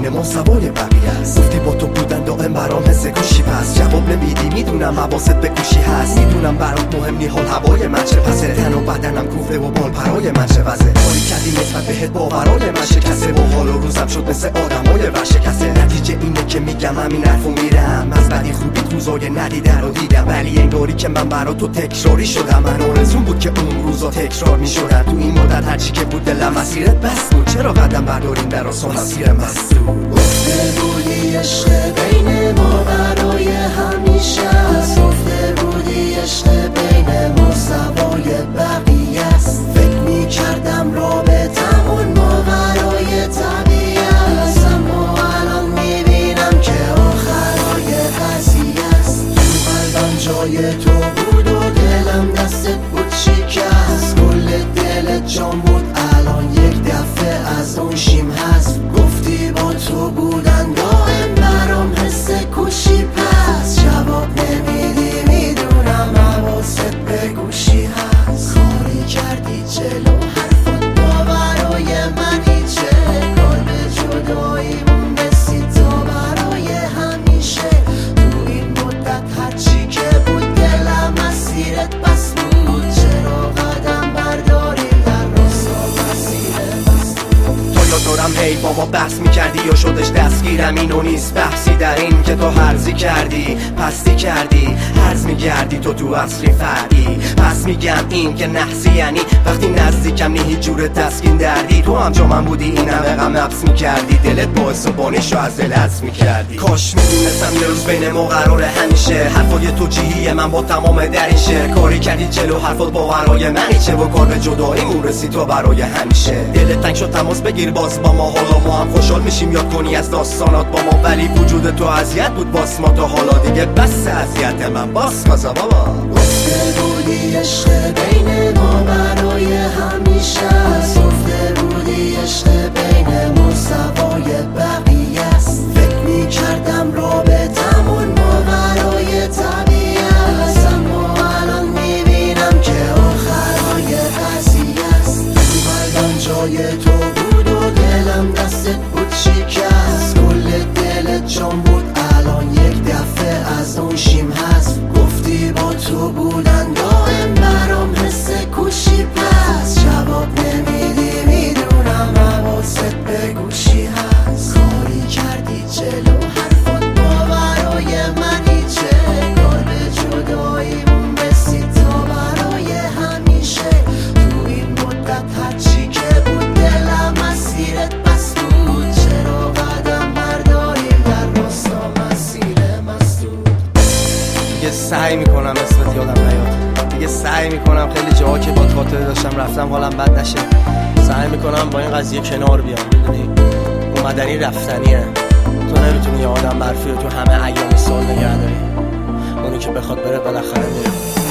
بین ما سوای بقیه است. گفتی با تو بودن دائم برام حس گوشی، پس جواب نمیدی. میدونم حواست به گوشی هست، میدونم برات مهم نی حال هوای من چه پسه. تن و بدنم کوفته و بال پرای من چه وضعه. کاری کردی نسبت بهت باورای من شکسته، با حال و روزم شد مثل آدمای ورشکسته. نتیجه اینه که میگم همین حرفو میرم، از بدی خوبیت روزای ندیده رو دیدم، ولی انگاری که من برات تو تکراری شدم. من آرزوم بود که اون روزا تکرار میشدن. تو این مدت هرچی که بود دلم مسیرت بس بود، چرا قدم برداریم در آسان مسیر مسدود. گفته بودی عشق بین ما برای همیشه است، گفته بودی عشق بین ما سوای بقیه است. فکر میکردم رابطمون ماورای طبیعه است، اما الان میبینم که آخرای قضیه است. تو قلبم جای تو بود و دلم دستت بود شکست، کل دلت جام بود الان یک دفعه از اون شیم هست. گفتی با تو بودن دائم برام حس کوشی، پس جواب نمیدی. میدونم حواست به گوشی هست، کاری کردی جلو حرفات باورای من هیچه. کار به جداییمون بسی تا برای همیشه. تو این مدت هرچی که بود دلم مسیرت بس بود، چرا قدم برداری در راستا مسیر بس بود. تو یاد دارم هی با ما بحث میکردی یا شدش دستگیرم، اینو نیست بحثی در این که تو هرزی کردی پستی کردی، هرز میگردی تو اصلی فردی. پس میگم این که نحسی یعنی وقتی نزدیکم نی هیچ جور تسکین دردی. تو هم جا من بودی این همه غم حبس میکردی، دلت باعث و بانیشو از دل حدس میکردی. کاش میدونستم یه روز بین ما قراره همیشه حرفای تو جیهیه من با تمام در این شعر. کاری کردی جلو حرفات باورای من هیچه و کار به جداییمون رسید تو برای همیشه. دلت تنگ شد تماس بگیر باز با ما، حالا ما هم خوشحال میشیم یاد کنی از داستانات با ما، ولی وجود تو اذیت بود باس ما تا حالا دیگه بس اذیت من باس کازا بابا. گفته بودی عشق بین ما برای همیشه است، گفته بودی عشق بین ما سوای بقیه است. فکر میکردم رابطمون ماورای طبیعه است، اما الان میبینم که آخرای قضیه است. تو قلبم جای تو بود و دلم دستت بود شکست، کل دلت جام بود الان یک دفعه از اون شیم هست. گفتی با تو بودن دائم برام حس کوشی، پس جواب نمیدی. میدونم حواست به گوشی هست، کاری کردی جلو حرفات باورای من هیچه. کار به جداییمون بسی تا برای همیشه. تو این مدت هرچی که بود دلم مسیرت بس بود، چرا قدم برداریم در راستا مسیر مسدود. دیگه سعی میکنم اسمت یادم نیاد، دیگه سعی میکنم خیلی جاها که با خاطره داشتم رفتم حالم بد نشه. سعی میکنم با این قضیه کنار بیام، میدونی اومدنی رفتنیه. تو نمیتونی یه آدم برفی رو تو همه ایام سال نگه داری، اونی که بخواد بره بالاخره میره.